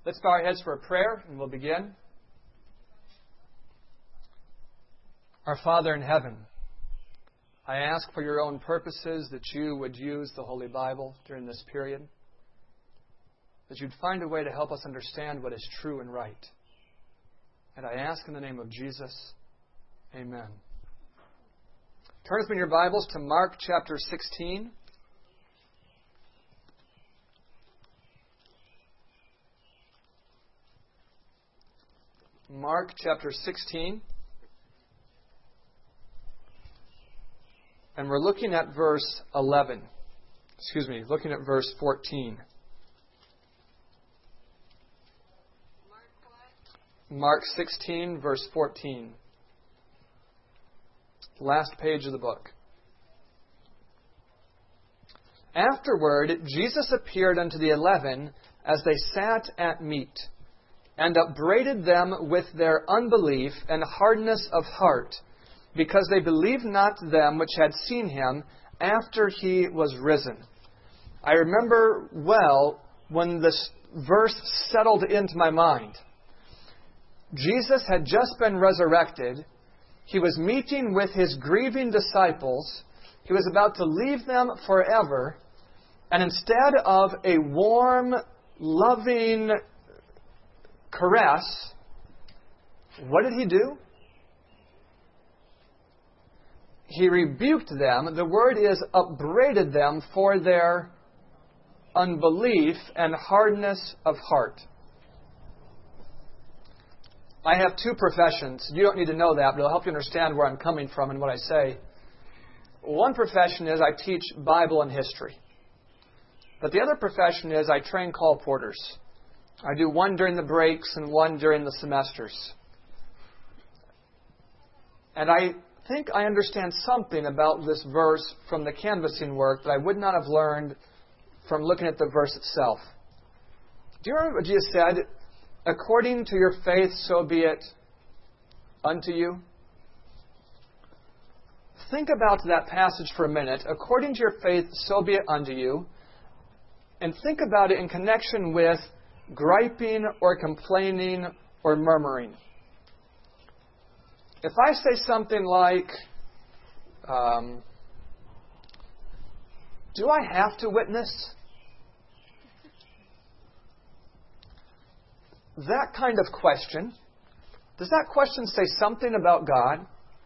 Let's bow our heads for a prayer, and we'll begin. Our Father in heaven, I ask for your own purposes that you would use the Holy Bible during this period, that you'd find a way to help us understand what is true and right. And I ask in the name of Jesus, amen. Turn with me in your Bibles to Mark chapter 16. Mark chapter 16. And we're looking at verse 11. Looking at verse 14. Mark 16, verse 14. Last page of the book. Afterward, Jesus appeared unto the 11 as they sat at meat, and upbraided them with their unbelief and hardness of heart, because they believed not them which had seen him after he was risen. I remember well when this verse settled into my mind. Jesus had just been resurrected. He was meeting with his grieving disciples. He was about to leave them forever. And instead of a warm, loving caress, what did he do? He rebuked them. The word is upbraided them for their unbelief and hardness of heart. I have two professions. You don't need to know that, but it'll help you understand where I'm coming from and what I say. One profession is I teach Bible and history. But the other profession is I train call porters. I do one during the breaks and one during the semesters. And I think I understand something about this verse from the canvassing work that I would not have learned from looking at the verse itself. Do you remember what Jesus said? According to your faith, so be it unto you. Think about that passage for a minute. According to your faith, so be it unto you. And think about it in connection with griping or complaining or murmuring. If I say something like, do I have to witness? That kind of question, does that question say something about God?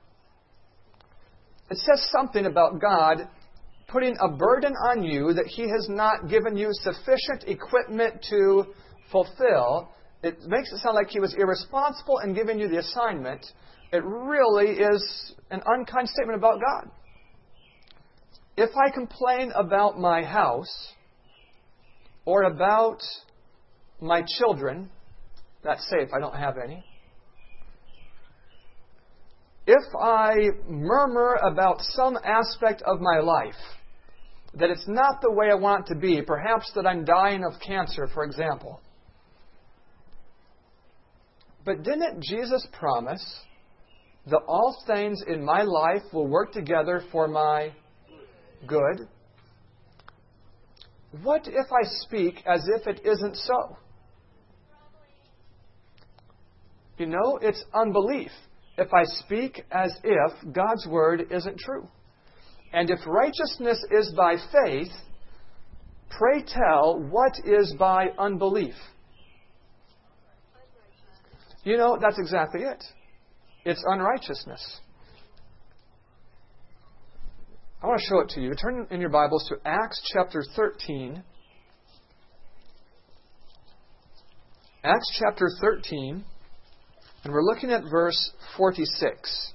It says something about God putting a burden on you that He has not given you sufficient equipment to fulfill. It makes it sound like He was irresponsible in giving you the assignment. It really is an unkind statement about God. If I complain about my house or about my children, that's safe, I don't have any. If I murmur about some aspect of my life, that it's not the way I want it to be, perhaps that I'm dying of cancer, for example. But didn't Jesus promise that all things in my life will work together for my good? What if I speak as if it isn't so? You know, it's unbelief if I speak as if God's Word isn't true. And if righteousness is by faith, pray tell, what is by unbelief? You know, that's exactly it. It's unrighteousness. I want to show it to you. Turn in your Bibles to Acts chapter 13. Acts chapter 13. And we're looking at verse 46.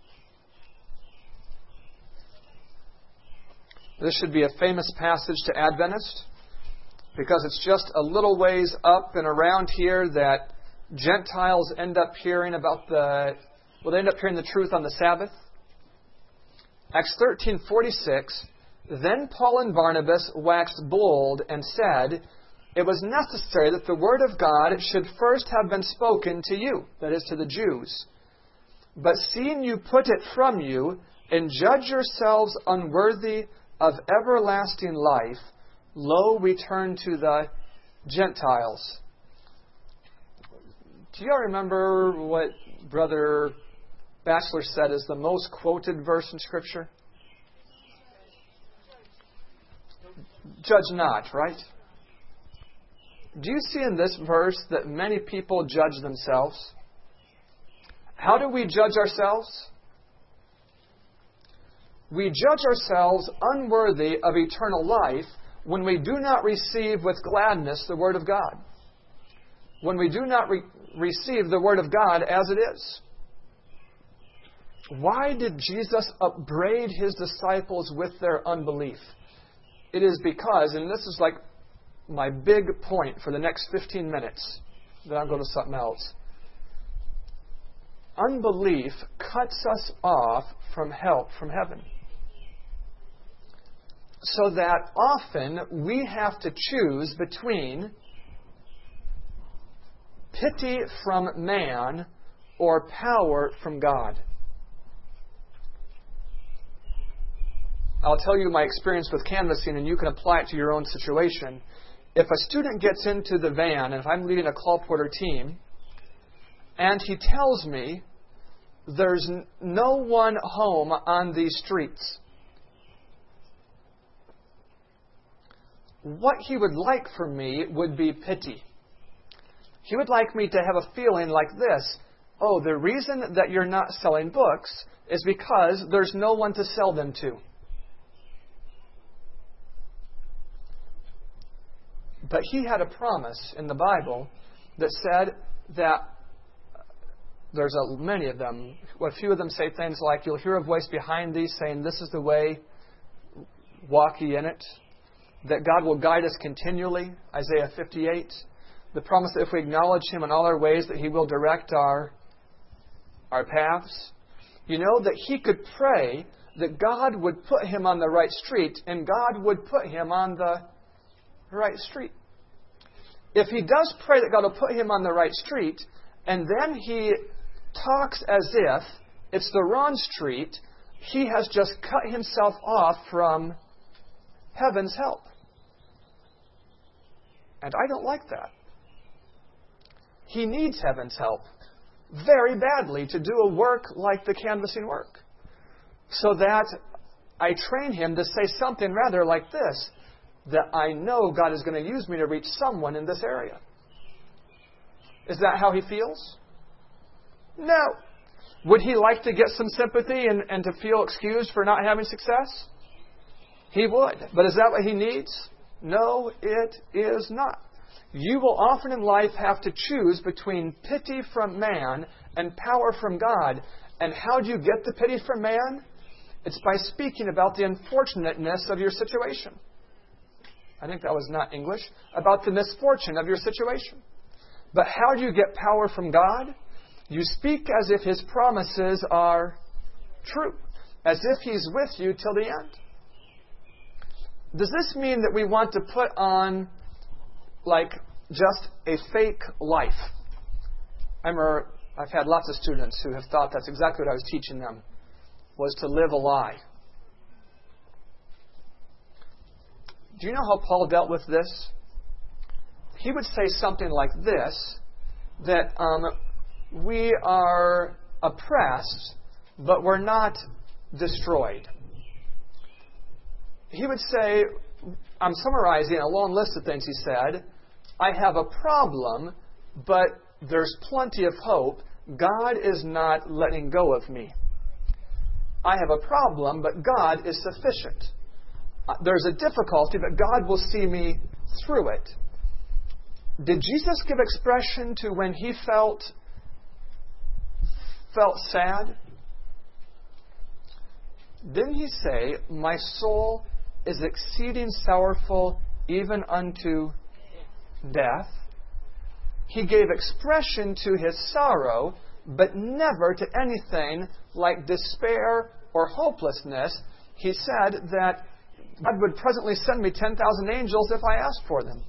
This should be a famous passage to Adventists because it's just a little ways up and around here that Gentiles end up hearing about they end up hearing the truth on the Sabbath. Acts 13:46. Then Paul and Barnabas waxed bold and said, it was necessary that the word of God should first have been spoken to you, that is, to the Jews. But seeing you put it from you, and judge yourselves unworthy of everlasting life, lo, we turn to the Gentiles. Do y'all remember what Brother Batchelor said is the most quoted verse in Scripture? Judge not, right? Do you see in this verse that many people judge themselves? How do we judge ourselves? We judge ourselves unworthy of eternal life when we do not receive with gladness the Word of God. When we do not receive the Word of God as it is. Why did Jesus upbraid His disciples with their unbelief? It is because, and this is like my big point for the next 15 minutes, then I'll go to something else. Unbelief cuts us off from help from heaven. So that often we have to choose between pity from man or power from God. I'll tell you my experience with canvassing, and you can apply it to your own situation. If a student gets into the van, and if I'm leading a colporteur team, and he tells me there's no one home on these streets, what he would like from me would be pity. He would like me to have a feeling like this: oh, the reason that you're not selling books is because there's no one to sell them to. But he had a promise in the Bible that said that there's many of them. A few of them say things like, you'll hear a voice behind thee saying, this is the way, walk ye in it. That God will guide us continually, Isaiah 58. The promise that if we acknowledge Him in all our ways, that He will direct our paths. You know, that he could pray that God would put him on the right street, and God would put him on the right street. If he does pray that God will put him on the right street, and then he talks as if it's the wrong street, he has just cut himself off from heaven's help. And I don't like that. He needs heaven's help very badly to do a work like the canvassing work. So that I train him to say something rather like this, that I know God is going to use me to reach someone in this area. Is that how he feels? No. Would he like to get some sympathy and to feel excused for not having success? He would. But is that what he needs? No, it is not. You will often in life have to choose between pity from man and power from God. And how do you get the pity from man? It's by speaking about the unfortunateness of your situation. I think that was not English. About the misfortune of your situation. But how do you get power from God? You speak as if His promises are true. As if He's with you till the end. Does this mean that we want to put on like just a fake life? I remember I've had lots of students who have thought that's exactly what I was teaching them, was to live a lie. Do you know how Paul dealt with this? He would say something like this, that we are oppressed, but we're not destroyed. He would say, I'm summarizing a long list of things he said, I have a problem, but there's plenty of hope. God is not letting go of me. I have a problem, but God is sufficient. There's a difficulty, but God will see me through it. Did Jesus give expression to when he felt sad? Didn't he say, my soul is exceeding sorrowful even unto death? He gave expression to his sorrow, but never to anything like despair or hopelessness. He said that God would presently send me 10,000 angels if I asked for them.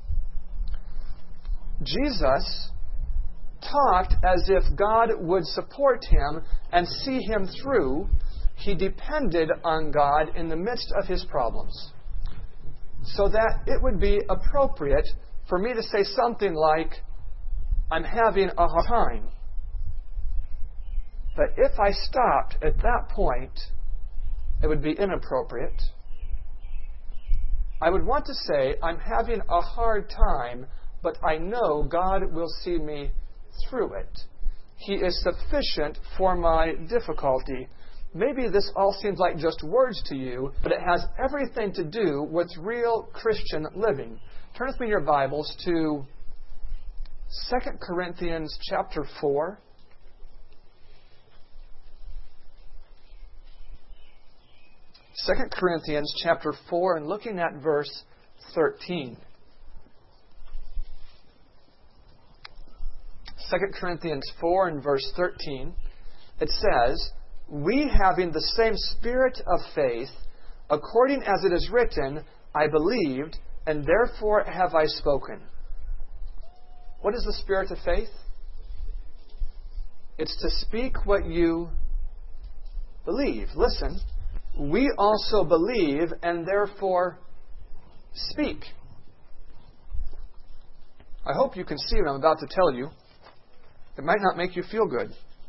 Jesus talked as if God would support him and see him through. He depended on God in the midst of his problems. So that it would be appropriate for me to say something like, I'm having a hard time. But if I stopped at that point, it would be inappropriate. I would want to say, I'm having a hard time, but I know God will see me through it. He is sufficient for my difficulty. Maybe this all seems like just words to you, but it has everything to do with real Christian living. Turn with me in your Bibles to 2 Corinthians chapter 4. 2 Corinthians chapter 4 and looking at verse 13. 2 Corinthians 4 and verse 13, it says, "We having the same spirit of faith, according as it is written, I believed, and therefore have I spoken." What is the spirit of faith? It's to speak what you believe. Listen, we also believe and therefore speak. I hope you can see what I'm about to tell you. It might not make you feel good.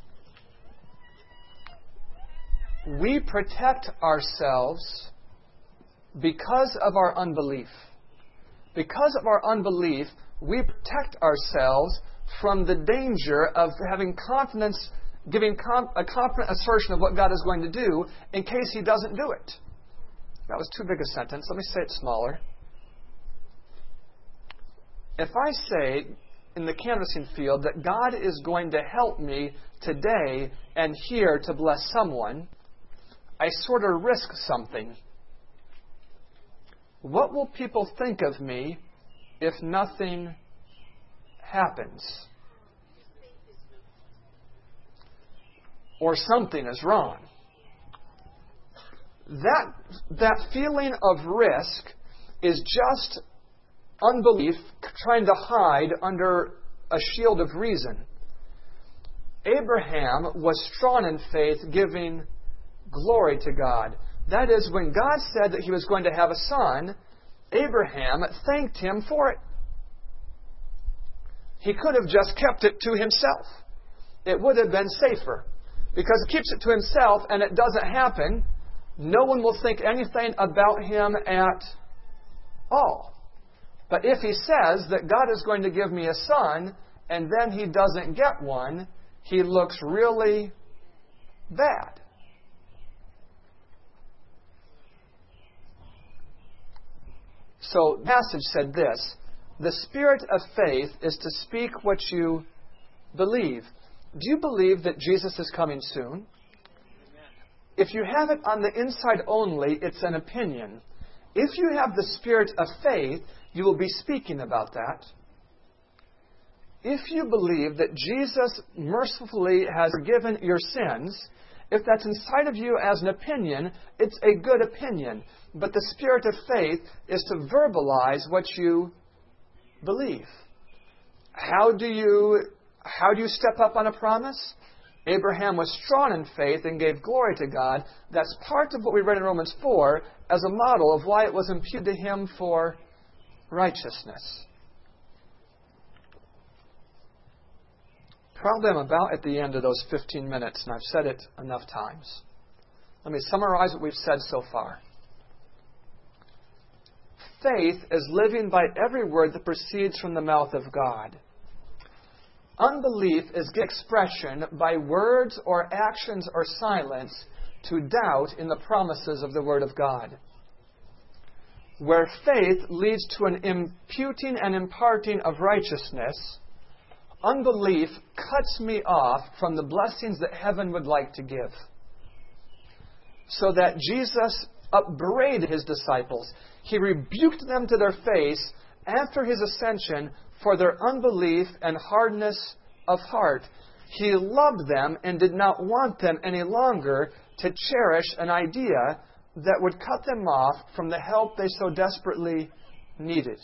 We protect ourselves because of our unbelief. Because of our unbelief, we protect ourselves from the danger of having confidence, giving a confident assertion of what God is going to do in case He doesn't do it. That was too big a sentence. Let me say it smaller. If I say in the canvassing field that God is going to help me today and here to bless someone, I sort of risk something. What will people think of me if nothing happens? Or something is wrong. That feeling of risk is just unbelief trying to hide under a shield of reason. Abraham was strong in faith, giving glory to God. That is, when God said that he was going to have a son, Abraham thanked Him for it. He could have just kept it to himself. It would have been safer. Because he keeps it to himself and it doesn't happen, no one will think anything about him at all. But if he says that God is going to give me a son, and then he doesn't get one, he looks really bad. So the passage said this: the spirit of faith is to speak what you believe. Do you believe that Jesus is coming soon? If you have it on the inside only, it's an opinion. If you have the spirit of faith, you will be speaking about that. If you believe that Jesus mercifully has forgiven your sins, if that's inside of you as an opinion, it's a good opinion. But the spirit of faith is to verbalize what you believe. How do you step up on a promise? Abraham was strong in faith and gave glory to God. That's part of what we read in Romans 4 as a model of why it was imputed to him for righteousness. Probably I'm about at the end of those 15 minutes, and I've said it enough times. Let me summarize what we've said so far. Faith is living by every word that proceeds from the mouth of God. Unbelief is expression by words or actions or silence to doubt in the promises of the Word of God. Where faith leads to an imputing and imparting of righteousness, unbelief cuts me off from the blessings that heaven would like to give. So that Jesus upbraided His disciples. He rebuked them to their face after His ascension for their unbelief and hardness of heart. He loved them and did not want them any longer to cherish an idea that would cut them off from the help they so desperately needed.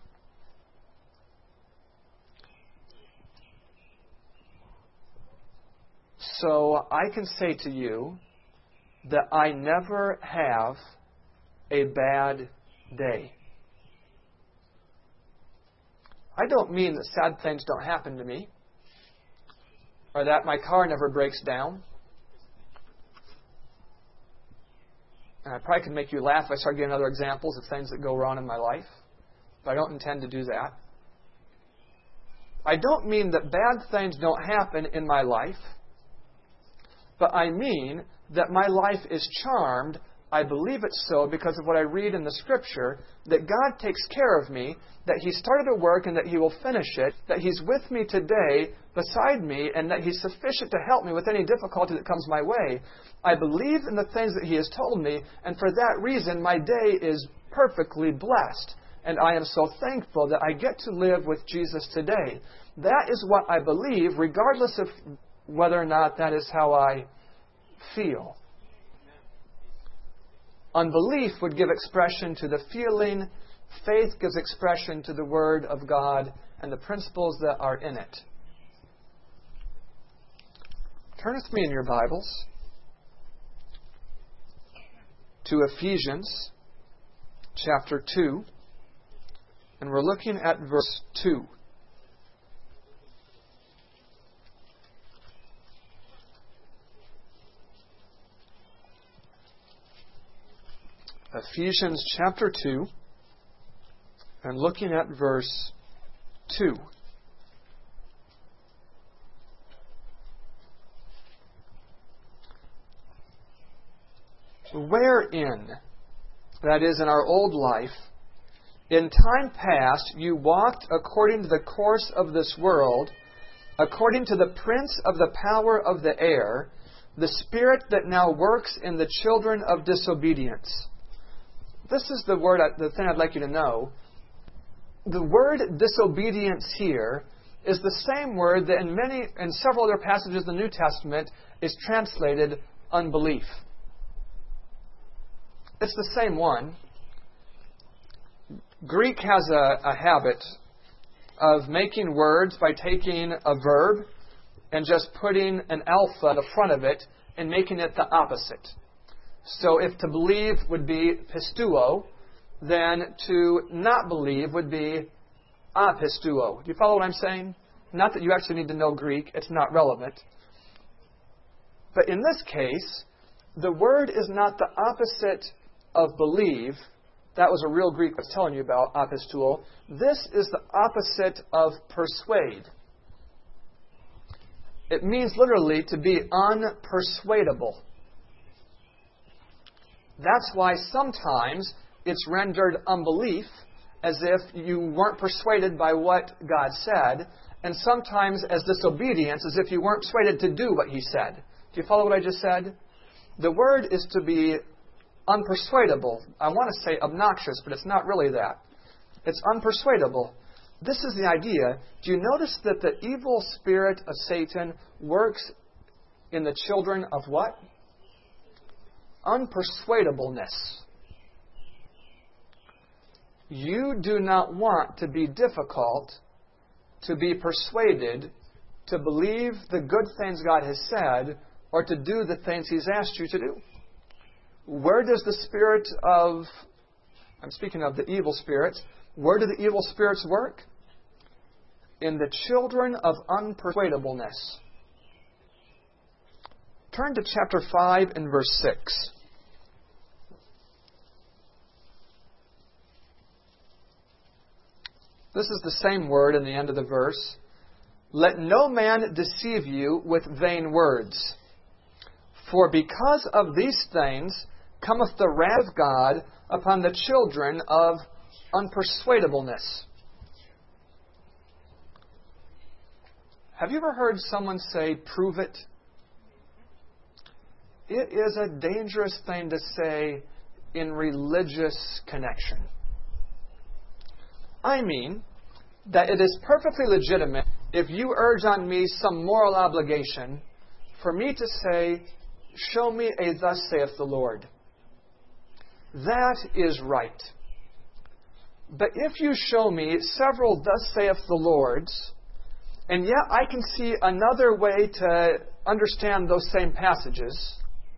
So I can say to you that I never have a bad day. I don't mean that sad things don't happen to me, or that my car never breaks down. And I probably could make you laugh if I start giving other examples of things that go wrong in my life, but I don't intend to do that. I don't mean that bad things don't happen in my life, but I mean that my life is charmed. I believe it's so because of what I read in the Scripture, that God takes care of me, that He started a work and that He will finish it, that He's with me today, beside me, and that He's sufficient to help me with any difficulty that comes my way. I believe in the things that He has told me, and for that reason my day is perfectly blessed. And I am so thankful that I get to live with Jesus today. That is what I believe, regardless of whether or not that is how I feel. Unbelief would give expression to the feeling. Faith gives expression to the Word of God and the principles that are in it. Turn with me in your Bibles to Ephesians chapter 2, and we're looking at verse 2. Ephesians chapter 2, and looking at verse 2. Wherein, that is, in our old life, in time past you walked according to the course of this world, according to the prince of the power of the air, the spirit that now works in the children of disobedience. This is the thing I'd like you to know. The word disobedience here is the same word that in several other passages of the New Testament is translated unbelief. It's the same one. Greek has a habit of making words by taking a verb and just putting an alpha in the front of it and making it the opposite. So if to believe would be pistuo, then to not believe would be apistuo. Do you follow what I'm saying? Not that you actually need to know Greek. It's not relevant. But in this case, the word is not the opposite of believe. That was a real Greek I was telling you about, apistuo. This is the opposite of persuade. It means literally to be unpersuadable. That's why sometimes it's rendered unbelief, as if you weren't persuaded by what God said, and sometimes as disobedience, as if you weren't persuaded to do what He said. Do you follow what I just said? The word is to be unpersuadable. I want to say obnoxious, but it's not really that. It's unpersuadable. This is the idea. Do you notice that the evil spirit of Satan works in the children of what? Unpersuadableness. You do not want to be difficult, to be persuaded, to believe the good things God has said, or to do the things He's asked you to do. Where does the spirit of, I'm speaking of the evil spirits, where do the evil spirits work? In the children of unpersuadableness. Turn to chapter 5 and verse 6. This is the same word in the end of the verse. Let no man deceive you with vain words. For because of these things cometh the wrath of God upon the children of unpersuadableness. Have you ever heard someone say, prove it? It is a dangerous thing to say in religious connection. I mean that it is perfectly legitimate if you urge on me some moral obligation for me to say, show me a thus saith the Lord. That is right. But if you show me several thus saith the Lords, and yet I can see another way to understand those same passages,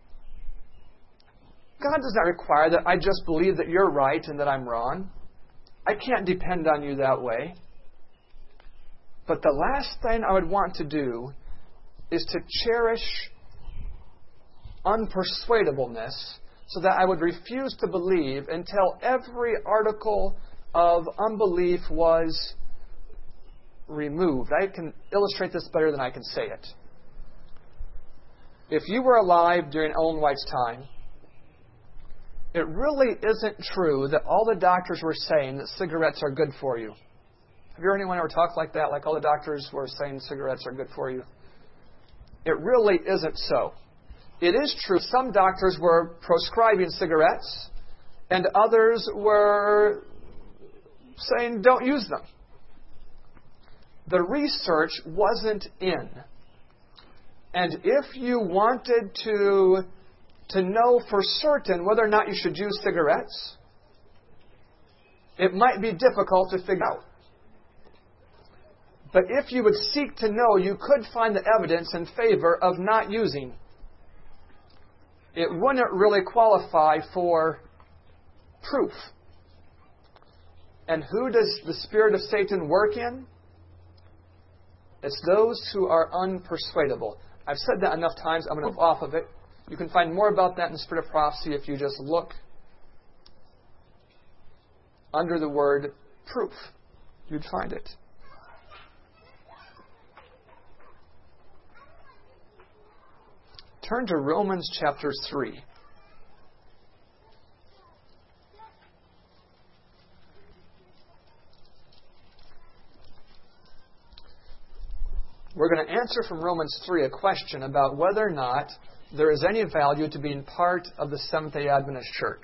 God does not require that I just believe that you're right and that I'm wrong. I can't depend on you that way. But the last thing I would want to do is to cherish unpersuadableness so that I would refuse to believe until every article of unbelief was removed. I can illustrate this better than I can say it. If you were alive during Ellen White's time, it really isn't true that all the doctors were saying that cigarettes are good for you. Have you heard anyone ever talk like that? Like all the doctors were saying cigarettes are good for you? It really isn't so. It is true some doctors were prescribing cigarettes and others were saying don't use them. The research wasn't in. And if you wanted to know for certain whether or not you should use cigarettes, it might be difficult to figure out. But if you would seek to know, you could find the evidence in favor of not using. It wouldn't really qualify for proof. And who does the spirit of Satan work in? It's those who are unpersuadable. I've said that enough times. I'm going to move off of it. You can find more about that in the Spirit of Prophecy if you just look under the word proof. You'd find it. Turn to Romans chapter 3. We're going to answer from Romans 3 a question about whether or not there is any value to being part of the Seventh-day Adventist Church.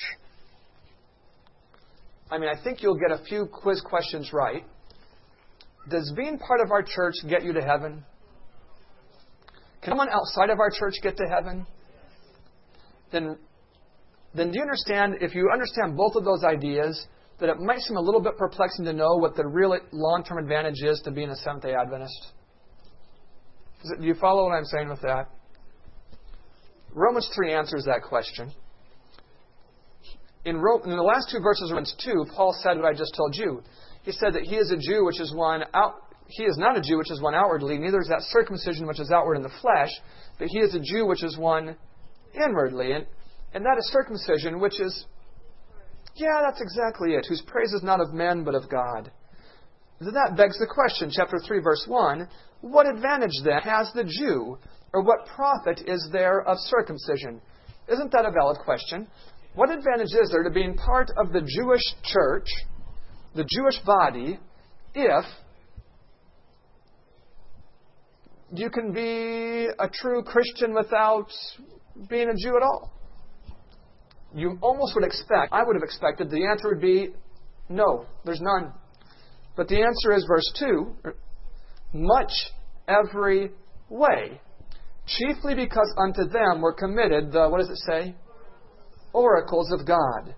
I think you'll get a few quiz questions right. Does being part of our church get you to heaven? Can someone outside of our church get to heaven? Then do you understand, if you understand both of those ideas, that it might seem a little bit perplexing to know what the real long-term advantage is to being a Seventh-day Adventist? Do you follow what I'm saying with that? Romans 3 answers that question. In the last two verses of Romans 2, Paul said what I just told you. He said that he is a Jew which is one out. He is not a Jew which is one outwardly, neither is that circumcision which is outward in the flesh, but he is a Jew which is one inwardly. And that is circumcision, which is, that's exactly it, whose praise is not of men but of God. Then that begs the question, chapter 3, verse 1, what advantage then has the Jew, or what profit is there of circumcision? Isn't that a valid question? What advantage is there to being part of the Jewish church, the Jewish body, if you can be a true Christian without being a Jew at all? You almost would expect, I would have expected, the answer would be no, there's none. But the answer is verse 2, much every way, chiefly because unto them were committed the, what does it say? Oracles of God.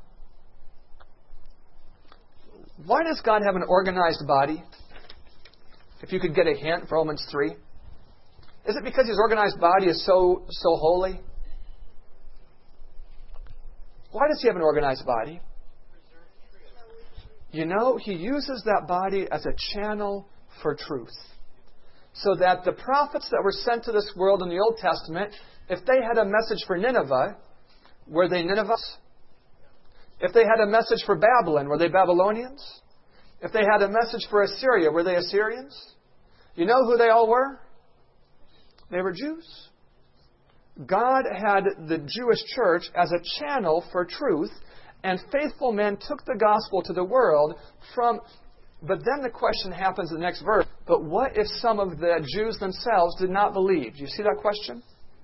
Why does God have an organized body? If you could get a hint from Romans 3. Is it because His organized body is so holy? Why does He have an organized body? He uses that body as a channel for truth. So that the prophets that were sent to this world in the Old Testament, if they had a message for Nineveh, were they Ninevites? If they had a message for Babylon, were they Babylonians? If they had a message for Assyria, were they Assyrians? You know who they all were? They were Jews. God had the Jewish church as a channel for truth, and faithful men took the gospel to the world from... But then the question happens in the next verse. But what if some of the Jews themselves did not believe? Do you see that question?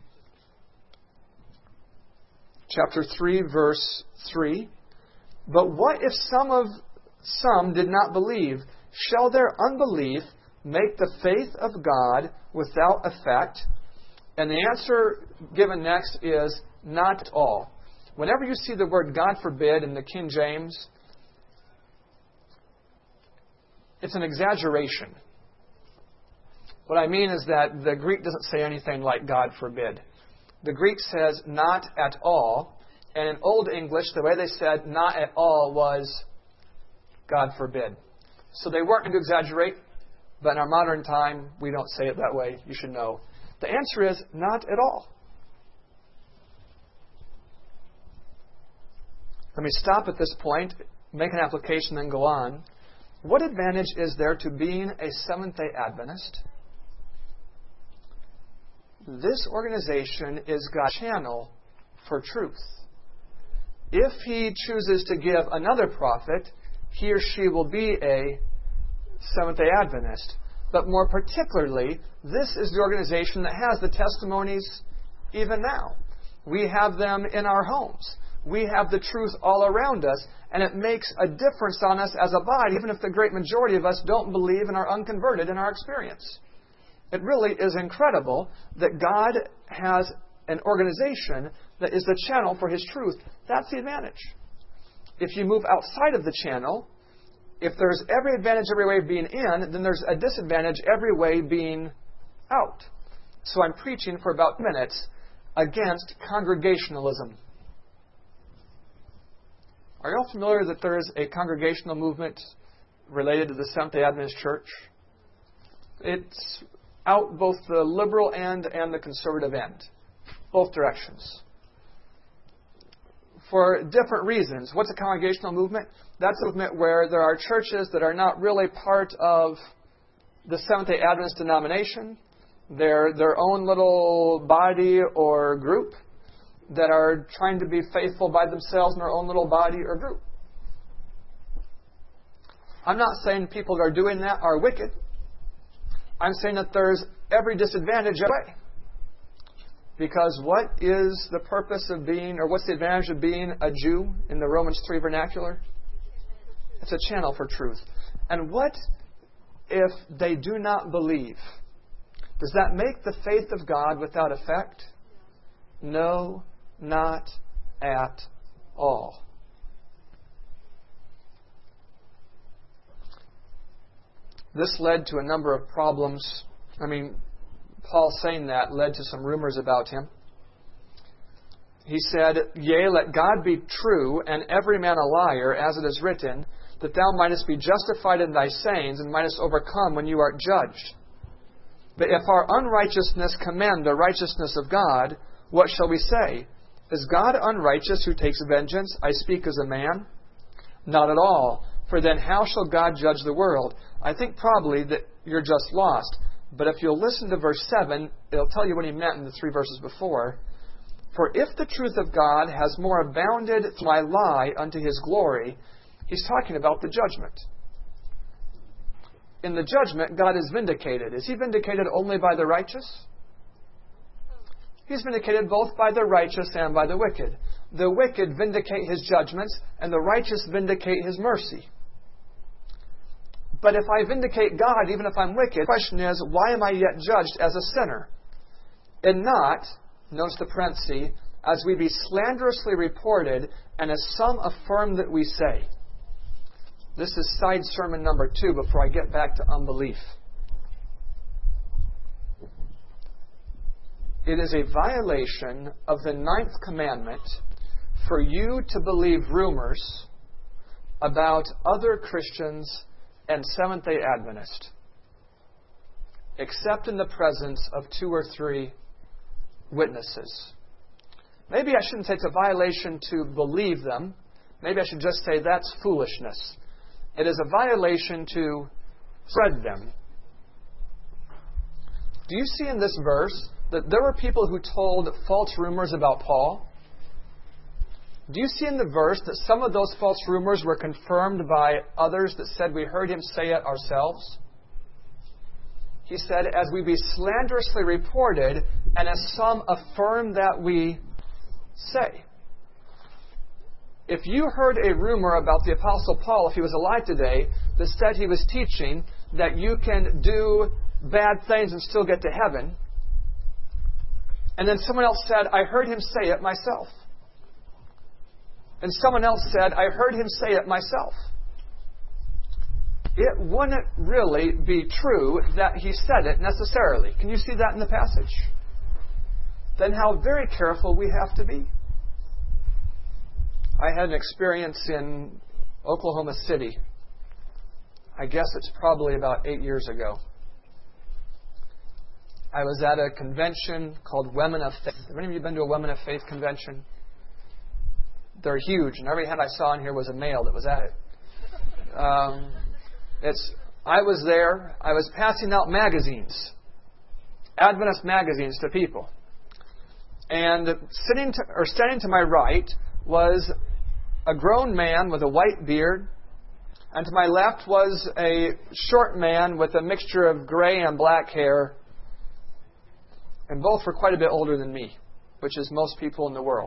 Chapter 3, verse 3. But what if some did not believe? Shall their unbelief make the faith of God without effect? And the answer given next is not at all. Whenever you see the word God forbid in the King James, it's an exaggeration. What I mean is that the Greek doesn't say anything like God forbid. The Greek says not at all. And in Old English, the way they said not at all was God forbid. So they weren't going to exaggerate. But in our modern time, we don't say it that way. You should know. The answer is not at all. Let me stop at this point, make an application, then go on. What advantage is there to being a Seventh-day Adventist? This organization is God's channel for truth. If He chooses to give another prophet, he or she will be a Seventh-day Adventist. But more particularly, this is the organization that has the testimonies even now. We have them in our homes. We have the truth all around us, and it makes a difference on us as a body, even if the great majority of us don't believe and are unconverted in our experience. It really is incredible that God has an organization that is the channel for His truth. That's the advantage. If you move outside of the channel, if there's every advantage every way of being in, then there's a disadvantage every way being out. So I'm preaching for about minutes against congregationalism. Are you all familiar that there is a congregational movement related to the Seventh-day Adventist Church? It's out both the liberal end and the conservative end, both directions, for different reasons. What's a congregational movement? That's a movement where there are churches that are not really part of the Seventh-day Adventist denomination. They're their own little body or group that are trying to be faithful by themselves in their own little body or group. I'm not saying people that are doing that are wicked. I'm saying that there's every disadvantage away. Because what is the purpose of being, or what's the advantage of being a Jew in the Romans 3 vernacular? It's a channel for truth. And what if they do not believe? Does that make the faith of God without effect? No, not at all. This led to a number of problems. Paul saying that led to some rumors about him. He said, "Yea, let God be true, and every man a liar, as it is written, that thou mightest be justified in thy sayings, and mightest overcome when you art judged. But if our unrighteousness commend the righteousness of God, what shall we say? Is God unrighteous who takes vengeance? I speak as a man? Not at all. For then how shall God judge the world?" I think probably that you're just lost. But if you'll listen to verse 7, it'll tell you what he meant in the 3 verses before. "For if the truth of God has more abounded through my lie unto His glory," he's talking about the judgment. In the judgment, God is vindicated. Is He vindicated only by the righteous? He's vindicated both by the righteous and by the wicked. The wicked vindicate His judgments, and the righteous vindicate His mercy. But if I vindicate God, even if I'm wicked, the question is, why am I yet judged as a sinner? And not, notice the parenthesis, as we be slanderously reported, and as some affirm that we say. This is side sermon number 2 before I get back to unbelief. It is a violation of the 9th commandment for you to believe rumors about other Christians and Seventh-day Adventists, except in the presence of 2 or 3 witnesses. Maybe I shouldn't say it's a violation to believe them. Maybe I should just say that's foolishness. It is a violation to spread them. Do you see in this verse that there were people who told false rumors about Paul? Do you see in the verse that some of those false rumors were confirmed by others that said, "We heard him say it ourselves"? He said, "As we be slanderously reported, and as some affirm that we say." If you heard a rumor about the Apostle Paul, if he was alive today, that said he was teaching that you can do bad things and still get to heaven, and then someone else said, "I heard him say it myself," and someone else said, "I heard him say it myself," it wouldn't really be true that he said it necessarily. Can you see that in the passage? Then how very careful we have to be. I had an experience in Oklahoma City. I guess it's probably about 8 years ago. I was at a convention called Women of Faith. Have any of you been to a Women of Faith convention? They're huge, and every hand I saw in here was a male that was at it. I was there. I was passing out magazines, Adventist magazines, to people. And standing to my right was a grown man with a white beard, and to my left was a short man with a mixture of gray and black hair, and both were quite a bit older than me, which is most people in the world.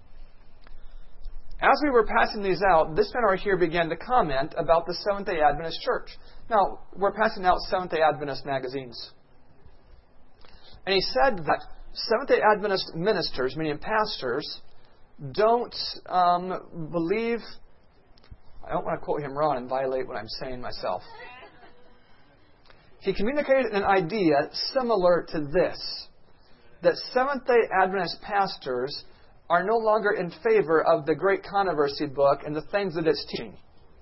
As we were passing these out, this man right here began to comment about the Seventh-day Adventist Church. Now, we're passing out Seventh-day Adventist magazines. And he said that Seventh-day Adventist ministers, meaning pastors, don't believe... I don't want to quote him wrong and violate what I'm saying myself. He communicated an idea similar to this, that Seventh-day Adventist pastors are no longer in favor of the Great Controversy book and the things that it's teaching.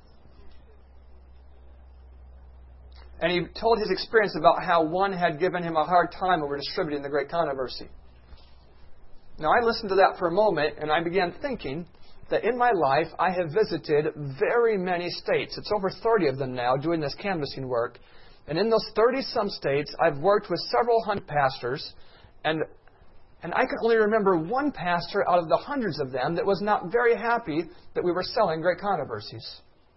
And he told his experience about how one had given him a hard time over distributing the Great Controversy. Now, I listened to that for a moment, and I began thinking that in my life I have visited very many states. It's over 30 of them now, doing this canvassing work. And in those 30-some states, I've worked with several hundred pastors, and I can only remember one pastor out of the hundreds of them that was not very happy that we were selling Great Controversies.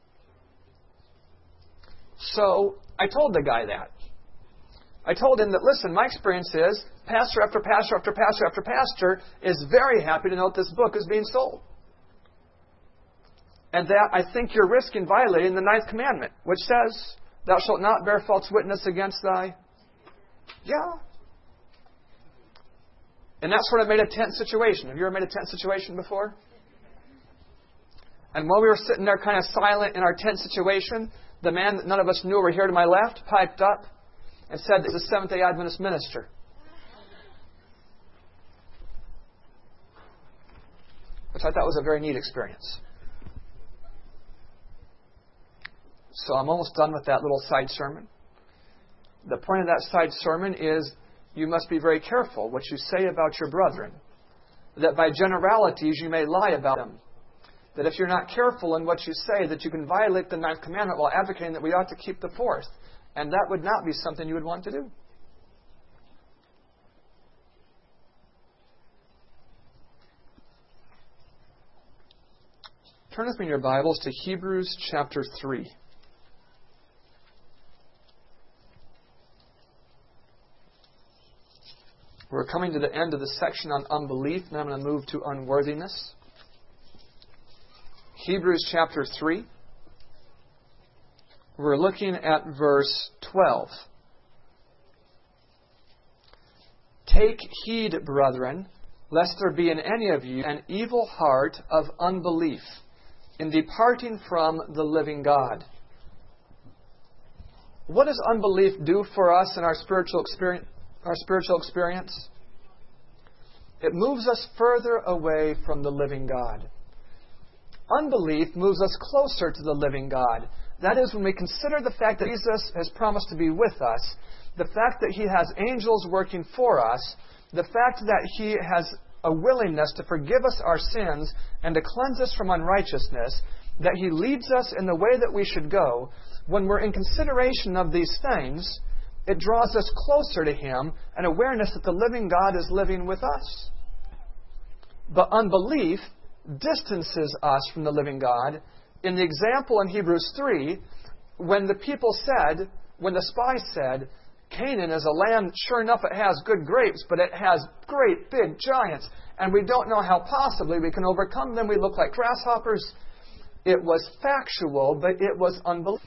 So I told the guy that. I told him that, listen, my experience is pastor after pastor after pastor after pastor is very happy to know that this book is being sold. And that I think you're risking violating the 9th commandment, which says, thou shalt not bear false witness against thy... Yeah. And that sort of made a tense situation. Have you ever made a tense situation before? And while we were sitting there kind of silent in our tense situation, the man that none of us knew over here to my left piped up and said, this is a Seventh-day Adventist minister. Which I thought was a very neat experience. So I'm almost done with that little side sermon. The point of that side sermon is you must be very careful what you say about your brethren. That by generalities you may lie about them. That if you're not careful in what you say, that you can violate the 9th commandment while advocating that we ought to keep the 4th. And that would not be something you would want to do. Turn with me in your Bibles to Hebrews chapter 3. We're coming to the end of the section on unbelief, and I'm going to move to unworthiness. Hebrews chapter 3. We're looking at verse 12. Take heed, brethren, lest there be in any of you an evil heart of unbelief in departing from the living God. What does unbelief do for us in our spiritual experience? It moves us further away from the living God. Unbelief moves us closer to the living God. That is, when we consider the fact that Jesus has promised to be with us, the fact that He has angels working for us, the fact that He has a willingness to forgive us our sins and to cleanse us from unrighteousness, that He leads us in the way that we should go. When we're in consideration of these things, it draws us closer to Him, an awareness that the living God is living with us. But unbelief distances us from the living God. In the example in Hebrews 3, when the spies said, Canaan is a land, sure enough it has good grapes, but it has great big giants, and we don't know how possibly we can overcome them. We look like grasshoppers. It was factual, but it was unbelief.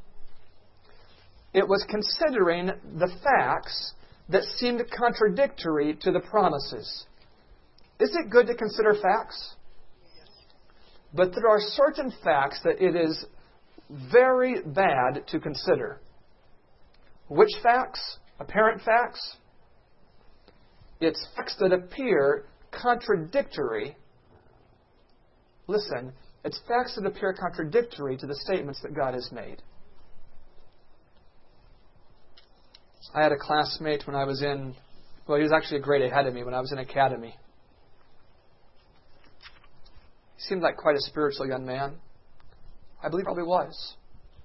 It was considering the facts that seemed contradictory to the promises. Is it good to consider facts? But there are certain facts that it is very bad to consider. Which facts? Apparent facts? It's facts that appear contradictory. Listen, it's facts that appear contradictory to the statements that God has made. I had a classmate when I was in Well, he was actually a grade ahead of me when I was in academy. He seemed like quite a spiritual young man. I believe he probably was.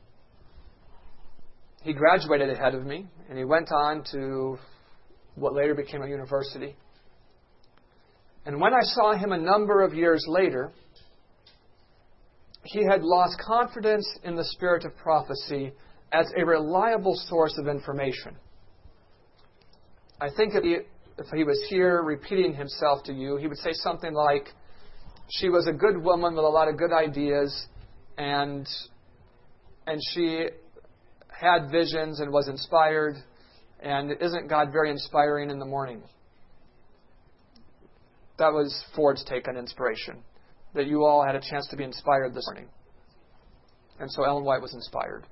He graduated ahead of me, and he went on to what later became a university. And when I saw him a number of years later, he had lost confidence in the spirit of prophecy as a reliable source of information. I think if he was here repeating himself to you, he would say something like, she was a good woman with a lot of good ideas, and she had visions and was inspired, and isn't God very inspiring in the morning? That was Ford's take on inspiration, that you all had a chance to be inspired this morning. And so Ellen White was inspired.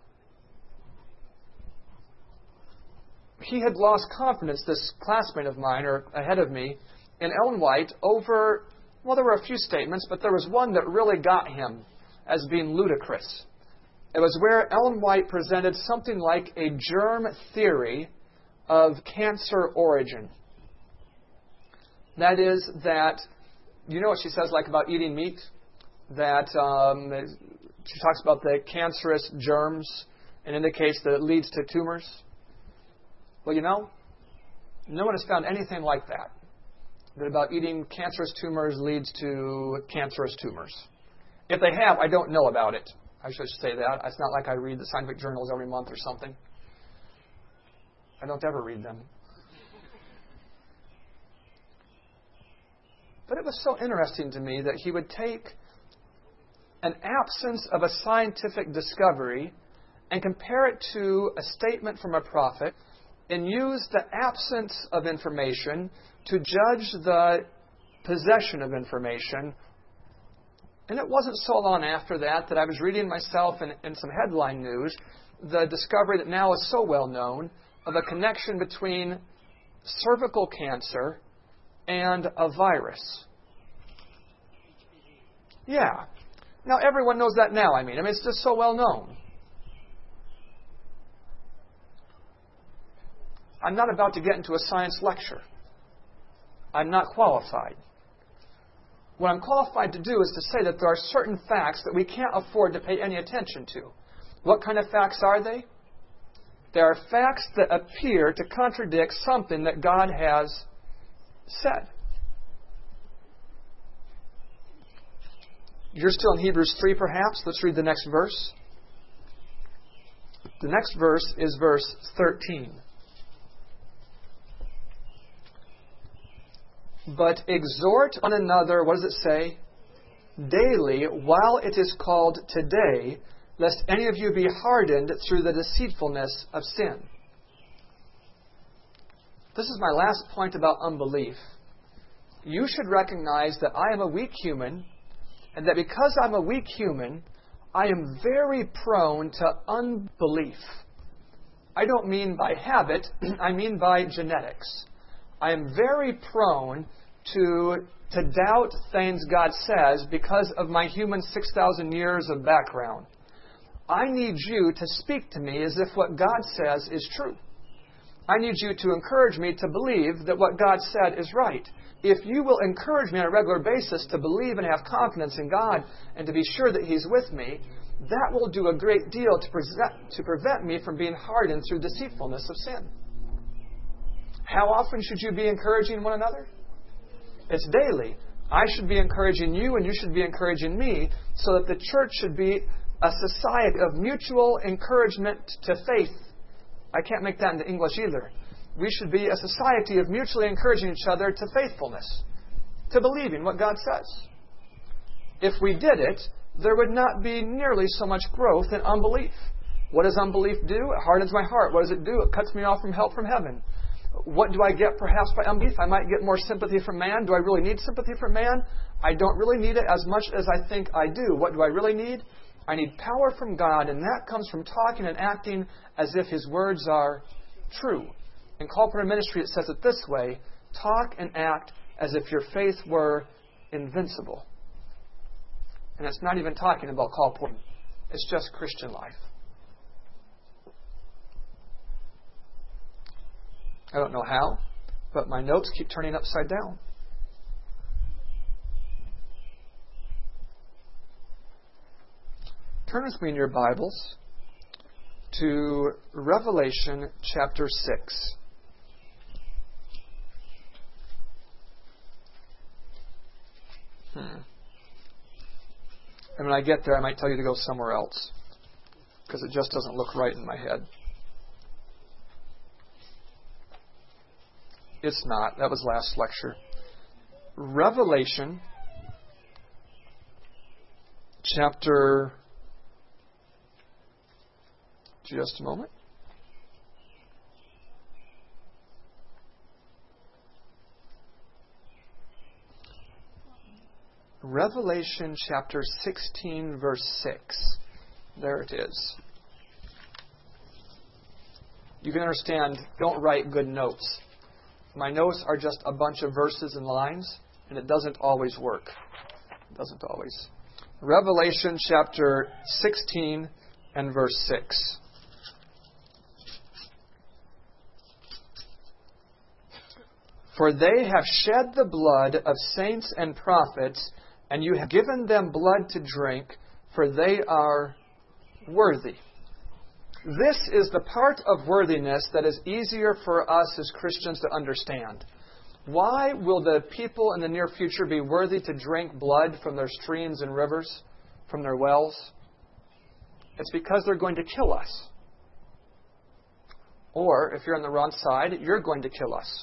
He had lost confidence, this classmate of mine, or ahead of me, in Ellen White over, well, there were a few statements, but there was one that really got him as being ludicrous. It was where Ellen White presented something like a germ theory of cancer origin. That is that, you know what she says like about eating meat? That she talks about the cancerous germs and indicates that it leads to tumors. Well, you know, no one has found anything like that. That about eating cancerous tumors leads to cancerous tumors. If they have, I don't know about it. I should say that. It's not like I read the scientific journals every month or something. I don't ever read them. But it was so interesting to me that he would take an absence of a scientific discovery and compare it to a statement from a prophet and use the absence of information to judge the possession of information. And it wasn't so long after that I was reading myself in some headline news the discovery that now is so well known of a connection between cervical cancer and a virus. Yeah. Now everyone knows that now, I mean it's just so well known. I'm not about to get into a science lecture. I'm not qualified. What I'm qualified to do is to say that there are certain facts that we can't afford to pay any attention to. What kind of facts are they? They are facts that appear to contradict something that God has said. You're still in Hebrews 3, perhaps? Let's read the next verse. The next verse is verse 13. But exhort one another, what does it say? Daily, while it is called today, lest any of you be hardened through the deceitfulness of sin. This is my last point about unbelief. You should recognize that I am a weak human, and that because I'm a weak human, I am very prone to unbelief. I don't mean by habit, I mean by genetics. I am very prone to doubt things God says because of my human 6,000 years of background. I need you to speak to me as if what God says is true. I need you to encourage me to believe that what God said is right. If you will encourage me on a regular basis to believe and have confidence in God and to be sure that He's with me, that will do a great deal to prevent me from being hardened through deceitfulness of sin. How often should you be encouraging one another? It's daily. I should be encouraging you and you should be encouraging me so that the church should be a society of mutual encouragement to faith. I can't make that into English either. We should be a society of mutually encouraging each other to faithfulness, to believing what God says. If we did it, there would not be nearly so much growth in unbelief. What does unbelief do? It hardens my heart. What does it do? It cuts me off from help from heaven. What do I get perhaps by unbelief? I might get more sympathy from man. Do I really need sympathy from man? I don't really need it as much as I think I do. What do I really need? I need power from God, and that comes from talking and acting as if His words are true. In Call Prayer Ministry, it says it this way: talk and act as if your faith were invincible. And it's not even talking about call prayer. It's just Christian life. I don't know how, But my notes keep turning upside down. Turn with me in your Bibles to Revelation chapter 6. And when I get there, I might tell you to go somewhere else, because it just doesn't look right in my head. It's not. That was last lecture. Revelation chapter... Just a moment. Revelation chapter 16, verse 6. There it is. You can understand, don't write good notes. My notes are just a bunch of verses and lines, and it doesn't always work. It doesn't always. Revelation chapter 16 and verse 6. For they have shed the blood of saints and prophets, and you have given them blood to drink, for they are worthy. This is the part of worthiness that is easier for us as Christians to understand. Why will the people in the near future be worthy to drink blood from their streams and rivers, from their wells? It's because they're going to kill us. Or, if you're on the wrong side, you're going to kill us.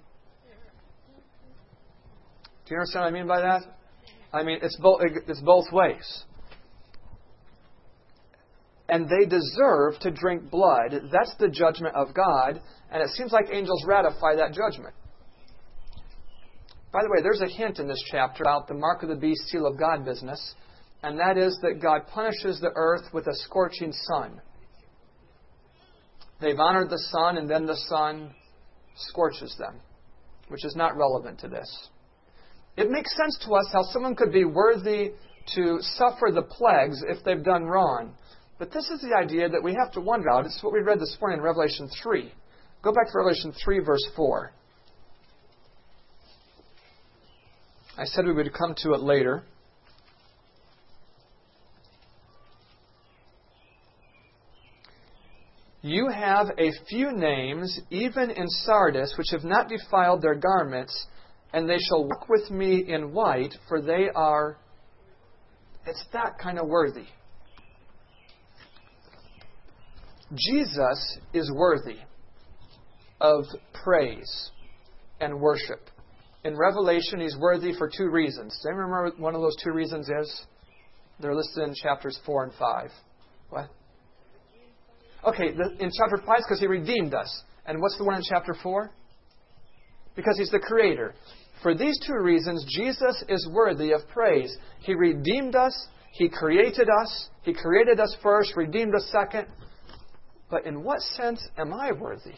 Do you understand what I mean by that? I mean, it's both ways. And they deserve to drink blood. That's the judgment of God. And it seems like angels ratify that judgment. By the way, there's a hint in this chapter about the mark of the beast, seal of God business. And that is that God punishes the earth with a scorching sun. They've honored the sun, and then the sun scorches them, which is not relevant to this. It makes sense to us how someone could be worthy to suffer the plagues if they've done wrong. But this is the idea that we have to wonder about. It's what we read this morning in Revelation 3. Go back to Revelation 3, verse 4. I said we would come to it later. You have a few names, even in Sardis, which have not defiled their garments, and they shall walk with me in white, for they are... It's that kind of worthy. Jesus is worthy of praise and worship. In Revelation, He's worthy for two reasons. Does anyone remember what one of those two reasons is? They're listed in chapters 4 and 5. What? Okay, in chapter 5 it's because He redeemed us. And what's the one in chapter 4? Because He's the Creator. For these two reasons, Jesus is worthy of praise. He redeemed us. He created us. He created us first, redeemed us second. But in what sense am I worthy?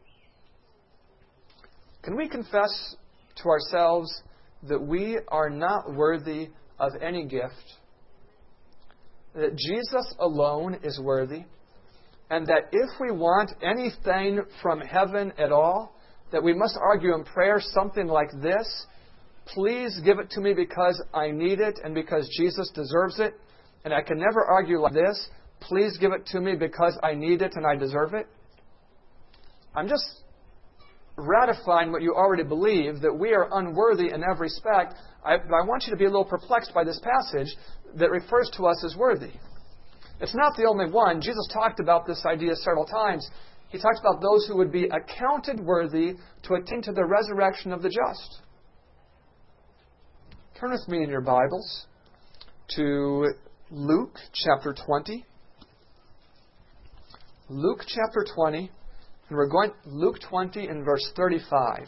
Can we confess to ourselves that we are not worthy of any gift? That Jesus alone is worthy? And that if we want anything from heaven at all, that we must argue in prayer something like this: please give it to me because I need it and because Jesus deserves it. And I can never argue like this: please give it to me because I need it and I deserve it. I'm just ratifying what you already believe, that we are unworthy in every respect. I want you to be a little perplexed by this passage that refers to us as worthy. It's not the only one. Jesus talked about this idea several times. He talked about those who would be accounted worthy to attain to the resurrection of the just. Turn with me in your Bibles to Luke chapter 20. Luke chapter 20, and we're going Luke 20 and verse 35.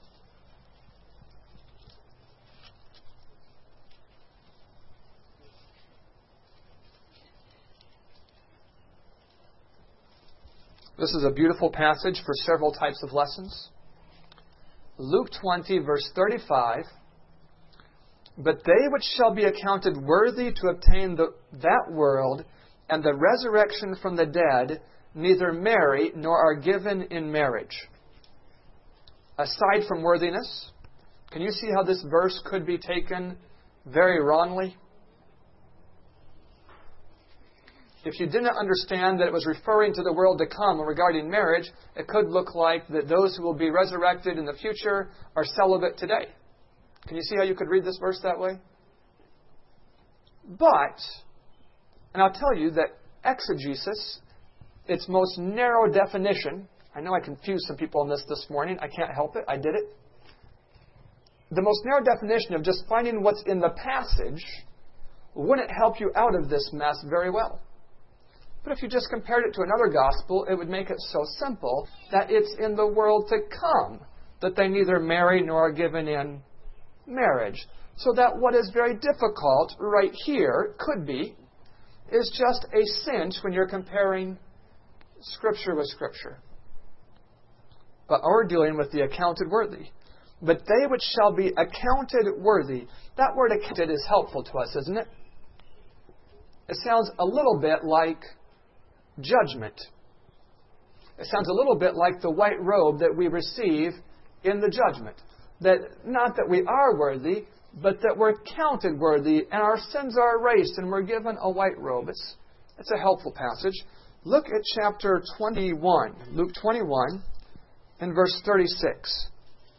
This is a beautiful passage for several types of lessons. Luke 20, verse 35. But they which shall be accounted worthy to obtain that world and the resurrection from the dead neither marry nor are given in marriage. aside from worthiness. Can you see how this verse could be taken very wrongly? If you didn't understand that it was referring to the world to come regarding marriage, it could look like that those who will be resurrected in the future are celibate today. Can you see how you could read this verse that way? But, and I'll tell you that exegesis, its most narrow definition, I know I confused some people on this morning. I can't help it. I did it. The most narrow definition of just finding what's in the passage wouldn't help you out of this mess very well. But if you just compared it to another gospel, it would make it so simple that it's in the world to come that they neither marry nor are given in marriage. So that what is very difficult right here could be is just a cinch when you're comparing Scripture with Scripture. But we're dealing with the accounted worthy. But they which shall be accounted worthy. That word accounted is helpful to us, isn't it? It sounds a little bit like judgment. It sounds a little bit like the white robe that we receive in the judgment. That not that we are worthy, but that we're counted worthy and our sins are erased and we're given a white robe. It's a helpful passage. Look at chapter 21, Luke 21, and verse 36.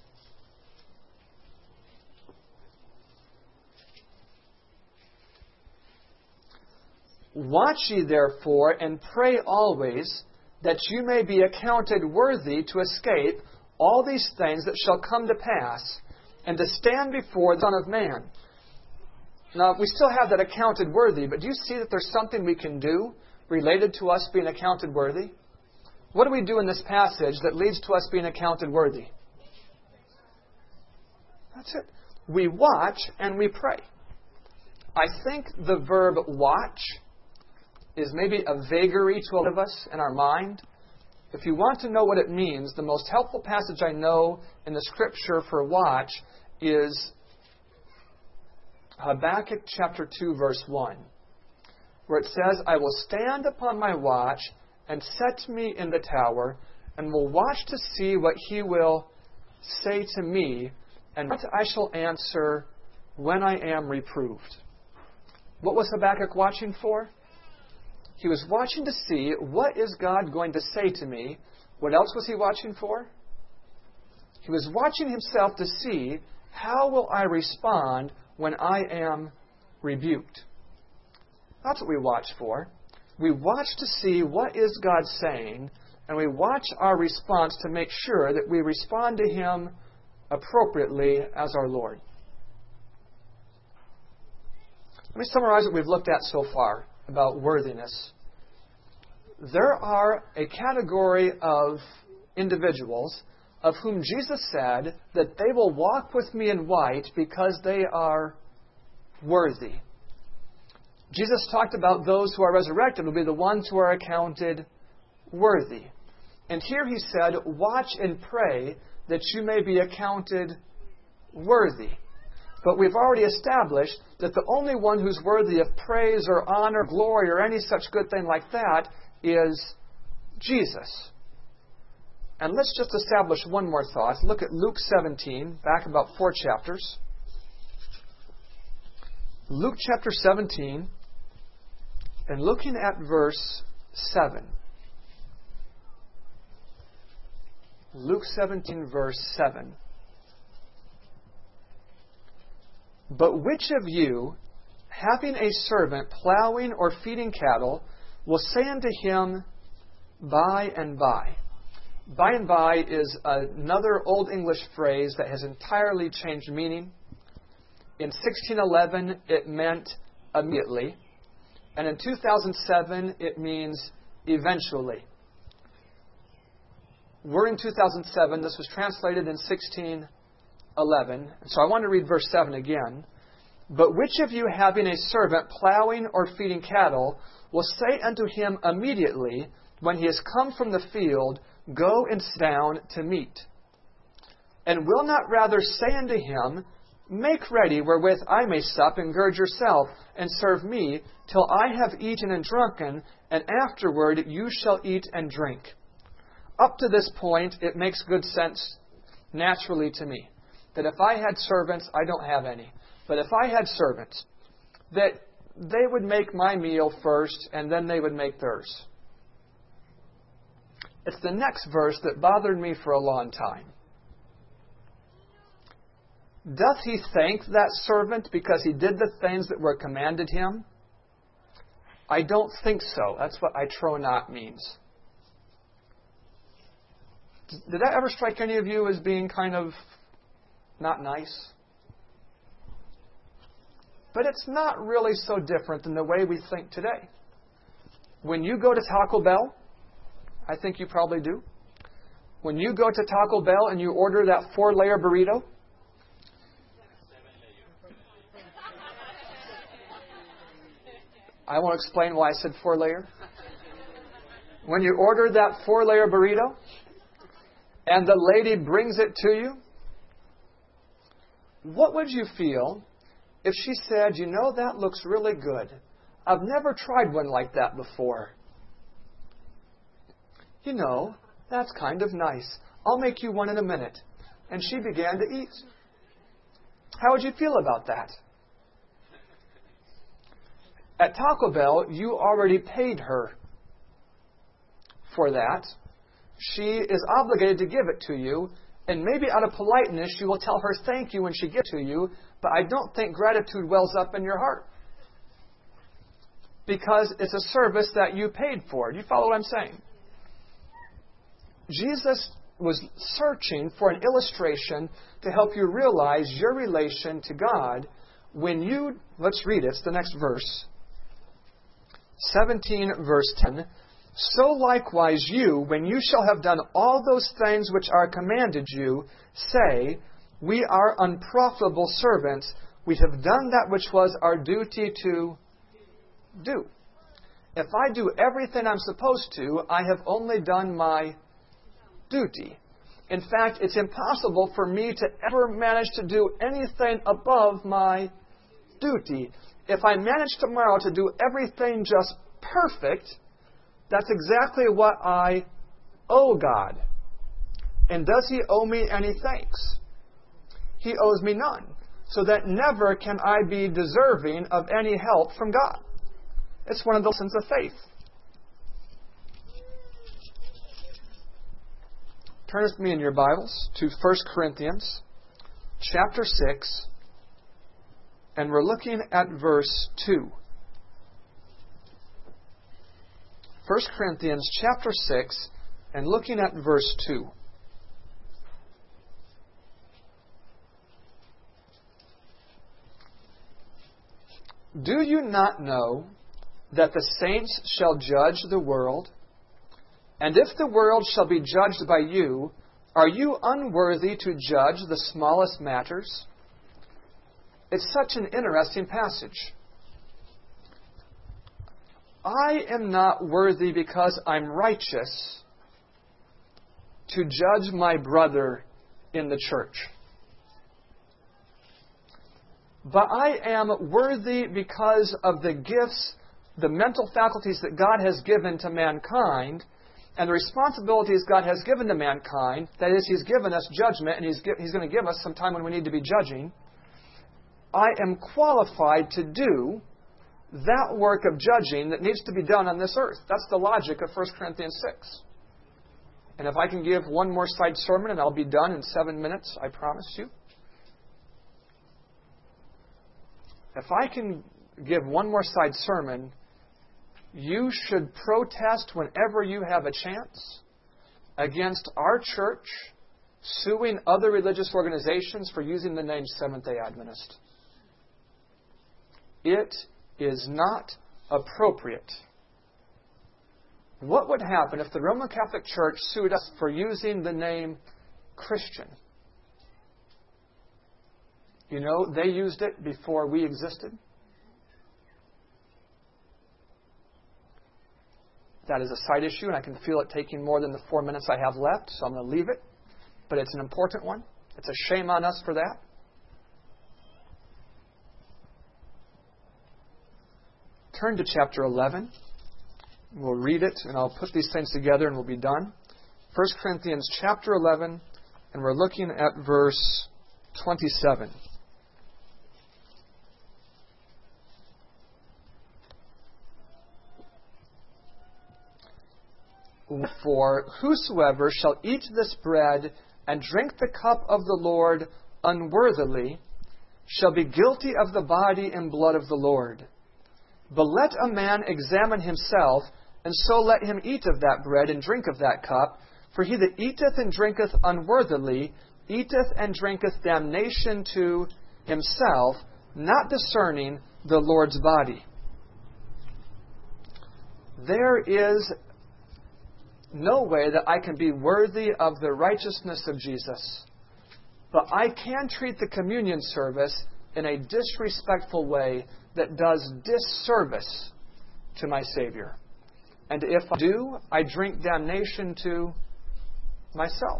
Watch ye therefore, and pray always, that you may be accounted worthy to escape all these things that shall come to pass, and to stand before the Son of Man. Now, we still have that accounted worthy, but do you see that there's something we can do related to us being accounted worthy? What do we do in this passage that leads to us being accounted worthy? That's it. We watch and we pray. I think the verb watch is maybe a vagary to a lot of us in our mind. If you want to know what it means, the most helpful passage I know in the Scripture for watch is Habakkuk chapter 2, verse 1, where it says, I will stand upon my watch and set me in the tower, and will watch to see what he will say to me, and what I shall answer when I am reproved. What was Habakkuk watching for? He was watching to see, what is God going to say to me? What else was he watching for? He was watching himself to see, how will I respond when I am rebuked? That's what we watch for. We watch to see, what is God saying? And we watch our response to make sure that we respond to Him appropriately as our Lord. Let me summarize what we've looked at so far about worthiness. There are a category of individuals of whom Jesus said that they will walk with me in white because they are worthy. Jesus talked about those who are resurrected will be the ones who are accounted worthy. And here he said, watch and pray that you may be accounted worthy. But we've already established that the only one who's worthy of praise or honor, glory, or any such good thing like that is Jesus. And let's just establish one more thought. Look at Luke 17, back about 4 chapters. Luke chapter 17, and looking at verse 7. Luke 17, verse 7. But which of you, having a servant plowing or feeding cattle, will say unto him, by and by? By and by is another Old English phrase that has entirely changed meaning. In 1611, it meant immediately. And in 2007, it means eventually. We're in 2007. This was translated in 1611. So I want to read verse 7 again. But which of you, having a servant plowing or feeding cattle, will say unto him immediately, when he has come from the field, go and sit down to meat? And will not rather say unto him, make ready wherewith I may sup, and gird yourself, and serve me, till I have eaten and drunken, and afterward you shall eat and drink? Up to this point, it makes good sense. naturally to me. That if I had servants, I don't have any, but if I had servants, that they would make my meal first and then they would make theirs. It's the next verse that bothered me for a long time. Doth he thank that servant because he did the things that were commanded him? I don't think so. That's what itronot means. Did that ever strike any of you as being kind of not nice? But it's not really so different than the way we think today. When you go to Taco Bell, I think you probably do. When you go to Taco Bell and you order that 4-layer burrito, I won't explain why I said 4-layer. When you order that 4-layer burrito and the lady brings it to you, what would you feel if she said, you know, that looks really good. I've never tried one like that before. You know, that's kind of nice. I'll make you one in a minute. And she began to eat. How would you feel about that? At Taco Bell, you already paid her for that. She is obligated to give it to you. And maybe out of politeness, you will tell her thank you when she gives it to you. But I don't think gratitude wells up in your heart. Because it's a service that you paid for. Do you follow what I'm saying? Jesus was searching for an illustration to help you realize your relation to God when you, let's read it, it's the next verse. 17 verse 10. So likewise you, when you shall have done all those things which are commanded you, say, we are unprofitable servants. We have done that which was our duty to do. If I do everything I'm supposed to, I have only done my duty. In fact, it's impossible for me to ever manage to do anything above my duty. If I manage tomorrow to do everything just perfect, that's exactly what I owe God. And does He owe me any thanks? He owes me none. So that never can I be deserving of any help from God. It's one of the lessons of faith. Turn with me in your Bibles to 1 Corinthians chapter 6, and we're looking at verse 2. 1 Corinthians chapter 6, and looking at verse 2. Do you not know that the saints shall judge the world? And if the world shall be judged by you, are you unworthy to judge the smallest matters? It's such an interesting passage. I am not worthy because I'm righteous to judge my brother in the church. But I am worthy because of the gifts, the mental faculties that God has given to mankind, and the responsibilities God has given to mankind. That is, He's given us judgment, and He's going to give us some time when we need to be judging. I am qualified to do that work of judging that needs to be done on this earth. That's the logic of 1 Corinthians 6. And if I can give one more side sermon, and I'll be done in 7 minutes, I promise you. If I can give one more side sermon, you should protest whenever you have a chance against our church suing other religious organizations for using the name Seventh-day Adventist. It is not appropriate. What would happen if the Roman Catholic Church sued us for using the name Christian? You know, they used it before we existed. That is a side issue, and I can feel it taking more than the 4 minutes I have left, so I'm going to leave it. But it's an important one. It's a shame on us for that. Turn to chapter 11. We'll read it, and I'll put these things together, and we'll be done. 1 Corinthians chapter 11, And we're looking at verse 27. For whosoever shall eat this bread and drink the cup of the Lord unworthily shall be guilty of the body and blood of the Lord. But let a man examine himself, and so let him eat of that bread and drink of that cup. For he that eateth and drinketh unworthily eateth and drinketh damnation to himself, not discerning the Lord's body. There is no way that I can be worthy of the righteousness of Jesus, but I can treat the communion service in a disrespectful way that does disservice to my Savior. And if I do, I drink damnation to myself.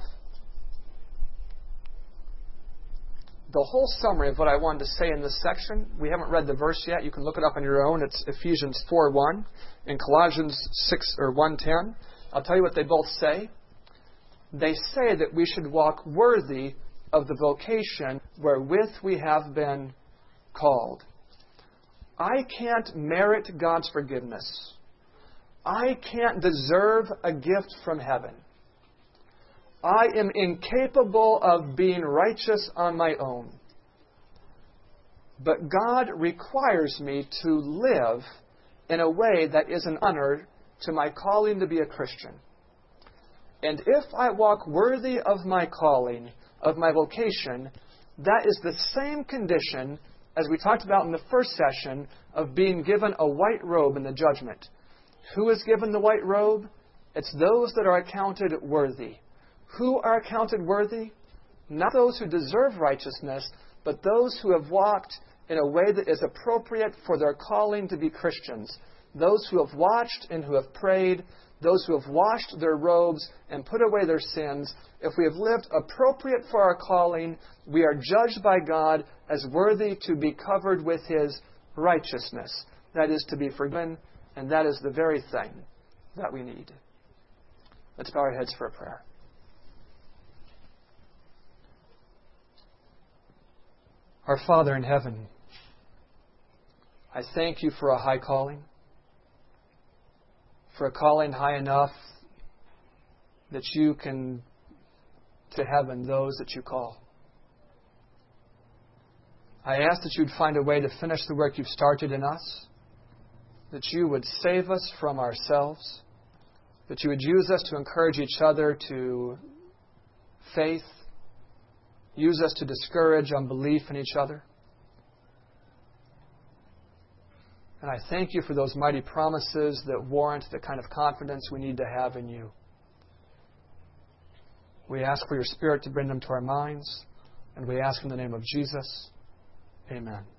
The whole summary of what I wanted to say in this section, we haven't read the verse yet. You can look it up on your own. It's Ephesians 4:1 and Colossians 1:10. I'll tell you what they both say. They say that we should walk worthy of the vocation wherewith we have been called. I can't merit God's forgiveness. I can't deserve a gift from heaven. I am incapable of being righteous on my own. But God requires me to live in a way that is an honor to my calling to be a Christian. And if I walk worthy of my calling, of my vocation, that is the same condition as we talked about in the first session of being given a white robe in the judgment. Who is given the white robe? It's those that are accounted worthy. Who are accounted worthy? Not those who deserve righteousness, but those who have walked in a way that is appropriate for their calling to be Christians. Those who have watched and who have prayed, those who have washed their robes and put away their sins. If we have lived appropriate for our calling, we are judged by God as worthy to be covered with His righteousness. That is to be forgiven, and that is the very thing that we need. Let's bow our heads for a prayer. Our Father in heaven, I thank you for a high calling, for a calling high enough that you can to heaven those that you call. I ask that you'd find a way to finish the work you've started in us, that you would save us from ourselves, that you would use us to encourage each other to faith, use us to discourage unbelief in each other. And I thank you for those mighty promises that warrant the kind of confidence we need to have in you. We ask for your Spirit to bring them to our minds, and we ask in the name of Jesus. Amen.